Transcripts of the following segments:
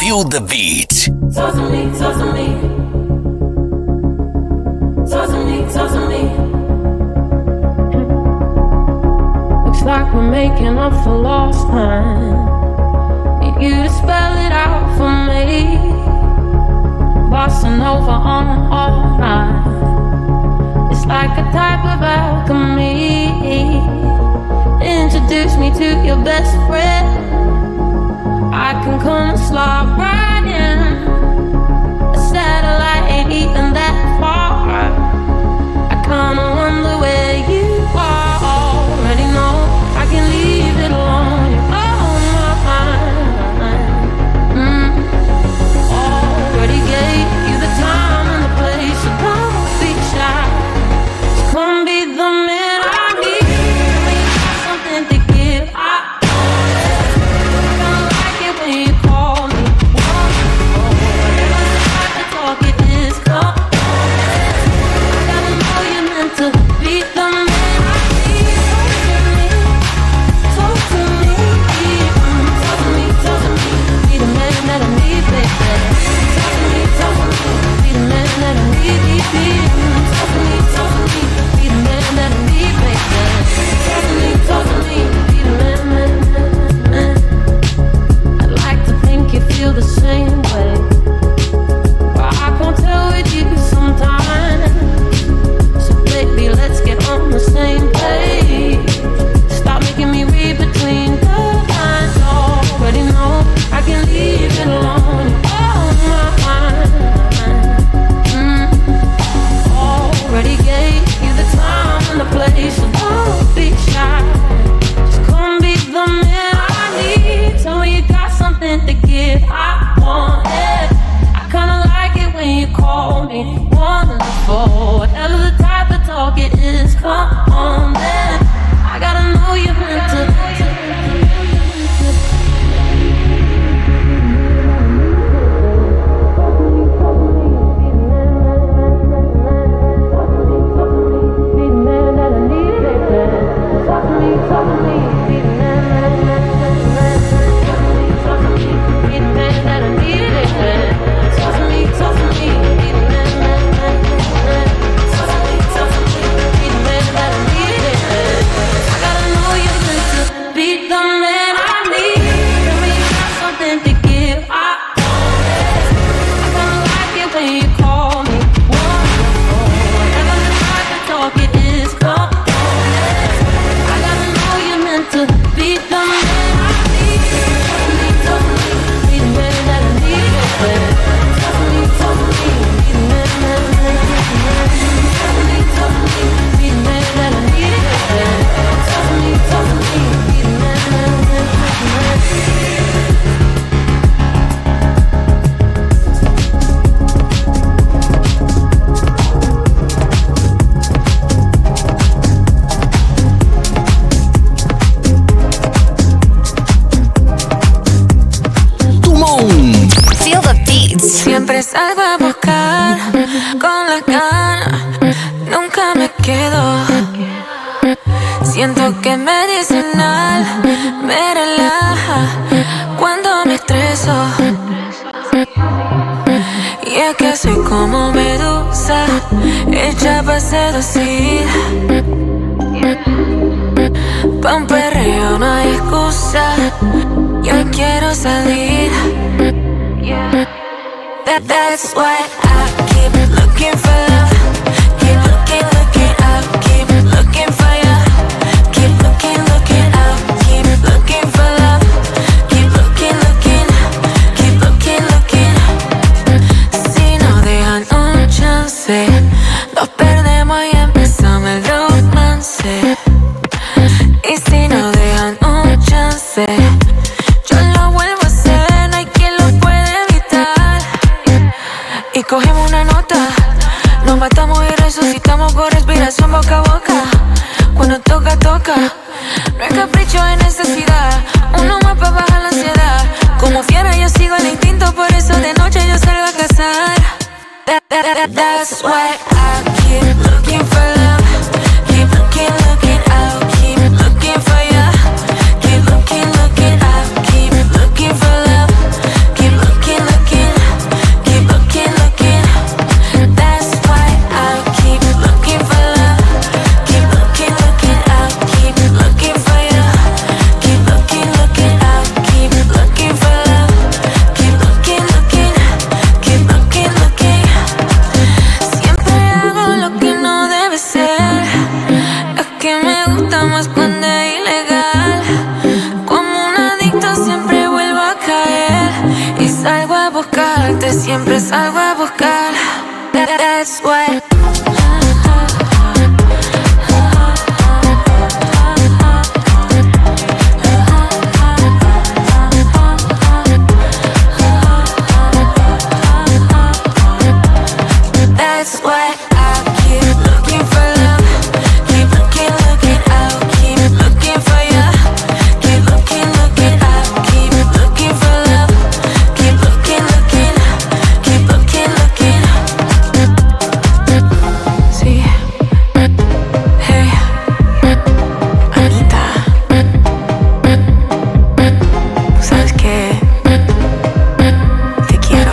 Feel the beat. Talk to me, talk to me. Talk to me, talk to me. Looks like we're making up for lost time. Need you to spell it out for me. Bossing over on all night. It's like a type of alchemy. Introduce me to your best friend. I can come and slide right in. A satellite ain't even that far. I kinda wonder where you are. Already know I can leave it alone. You're on my mind. Already gave you the time and the place, so don't be shy. So come be the man I need. We got something to give. You call me wonderful. Whatever the type of talk it is, come on. I gotta know you're meant to be the man I need. Talk to me, talk to me, talk to me. Be the man that I need, baby. Talk to me, be the man that I need, baby. Talk to me, be the man that I need, baby. Talk to me, be the man. You feel the same way. Well, I can't tell with you sometimes. So baby, let's get on the same page. Stop making me read between the lines. Already know I can leave it alone. Oh my mind. Already gave you the time and the place, so don't be shy. Just come be the man I need. Tell me you got something to give. I want it. I kinda like it when you call me wonderful. Whatever the type of talk it is, come on then. I gotta know you're meant to. Be the man that I need, baby. Talk to me, be the man that I need. Siempre salgo a buscar con las ganas, nunca me quedo. Siento que medicinal me relaja cuando me estreso. Y es que soy como medusa, hecha para seducir. Pa' un perreo no hay excusa, yo quiero salir. That's why I keep looking for love. Keep looking out. Keep looking for you. Keep looking out. Keep looking for love. Keep looking. Keep looking. Si no dejan un chance, nos perdemos y empezamos el romance. Y si no dejan un chance, yo lo vuelvo a hacer, no hay quien lo puede evitar. Y cogemos una nota, nos matamos y resucitamos con respiración boca a boca. Cuando toca, toca, no es capricho, es necesidad. Uno más para bajar la ansiedad. Como fiera yo sigo el instinto, por eso de noche yo salgo a cazar. That's why I keep looking for love. Keep looking out. Keep looking for you. Keep looking out. Keep looking for love. Keep looking buscarte, siempre salgo a buscar. That's why. That's why I keep looking for love. Keep looking, looking out. Keep looking for you. Keep looking, looking out. Keep looking for love. Keep looking, looking. Keep looking, looking. Sí. Hey, Anita. ¿Sabes qué? Te quiero.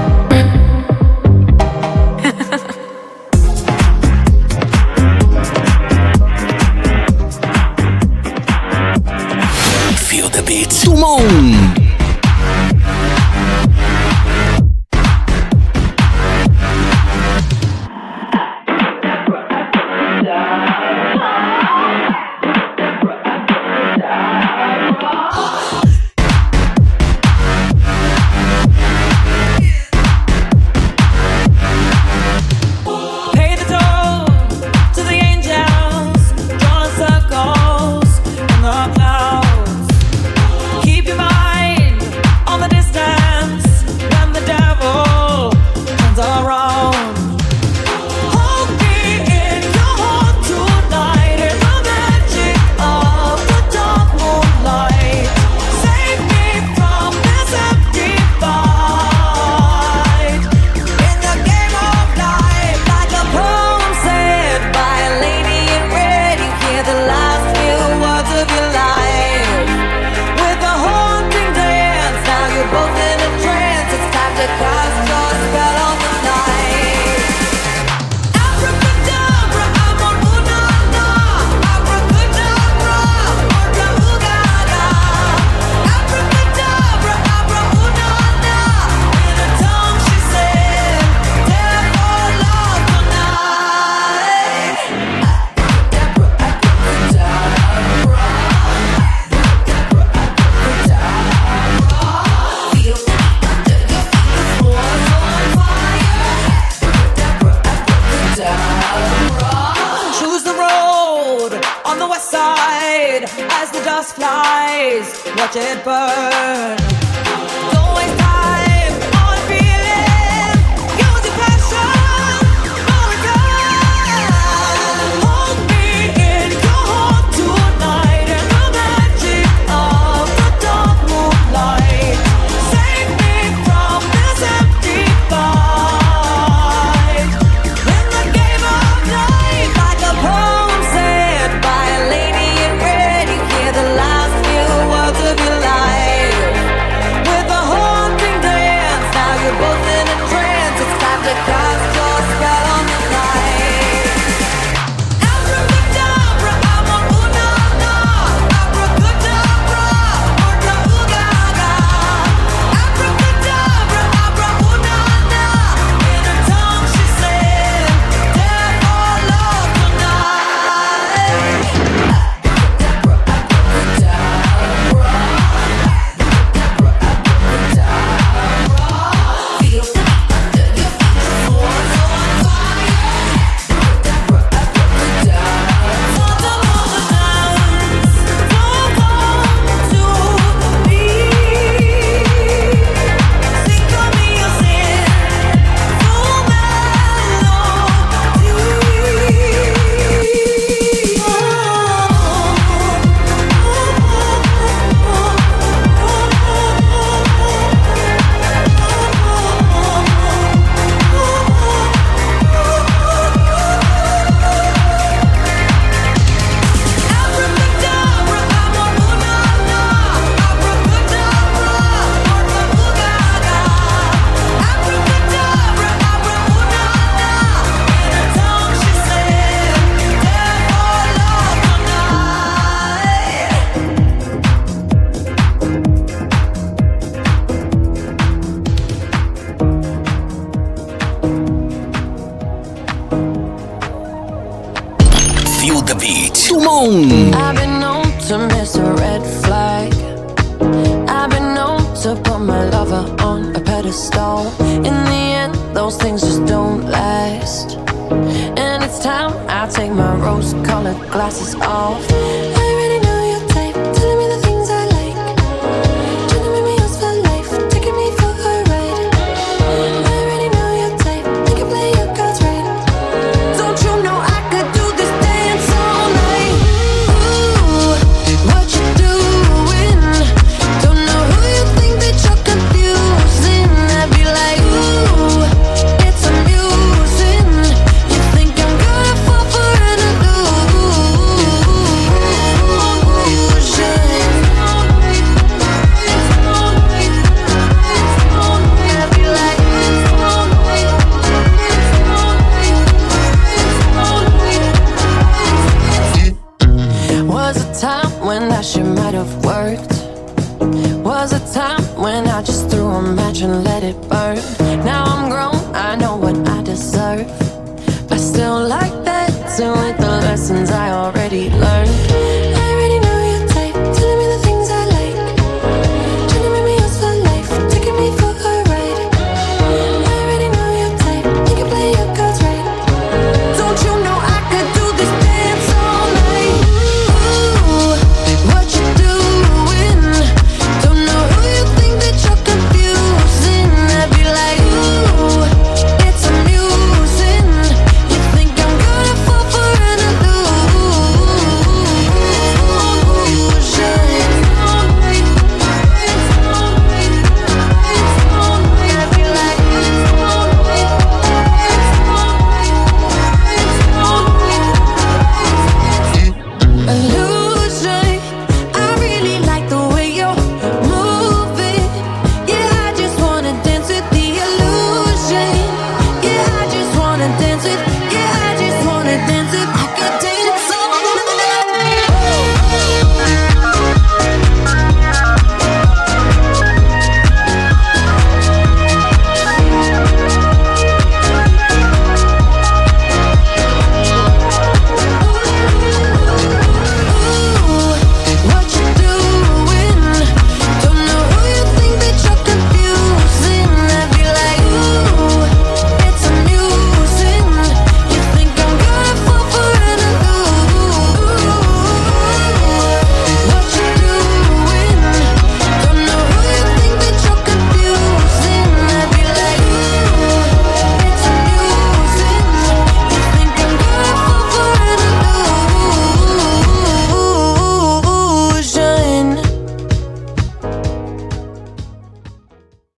Feel the beat. Tumon. Pay the toll to the angels, drawing circles in the clouds. Keep your mind on the distance when the devil turns around. Hold me in your heart tonight in the magic of the dark moonlight. Save me from this empty fight. In the game of life, like a poem said by a lady in red, you hear the last few words of your life. With a haunting dance, now you're both in a trance. It's time to cast your spell on the night. Abracadabra, amor, una, na. Abracadabra, orca, ugaga. Abracadabra, abra, una, na. In a tongue she said, "Death or love tonight." Choose the road on the west side as the dust flies. Watch it burn. Don't waste time on feeling. Use your passion. No return. Hold me in your heart tonight in the magic of the dark moonlight. Save me from this empty fight. In the game of life, like a poem said by a lady in red, you hear the last few words of your life. With a haunting dance, now you're both in a trance. It's time to cast your spell on the night. Abracadabra, amor, una, na. Abracadabra, orca, ugaga. Abracadabra, abra, una, na. In a tongue she said, "Death or love tonight." Abracadabra, amor, una, na. Abracadabra, orca, ugaga. Abracadabra, abra, una, na. In a tongue she said, "Death or love Feel the beat. Tumon. I've been known to miss a red flag. I've been known to put my lover on a pedestal. stone. In the end, those things just don't last. And it's time I take my rose-colored glasses off. I already know your type, telling me the things I like, trying to make me yours for life, taking me for a ride. I already know your type, you can play your cards right. Don't you know I could do this dance all night? Ooh, what you doing? Don't know who you think that you're confusing. I'd be like, ooh, it's amusing. You think I'm gonna fall for an illusion? I'd be like, was a time when that shit might have worked. Was a time when I just threw a match and let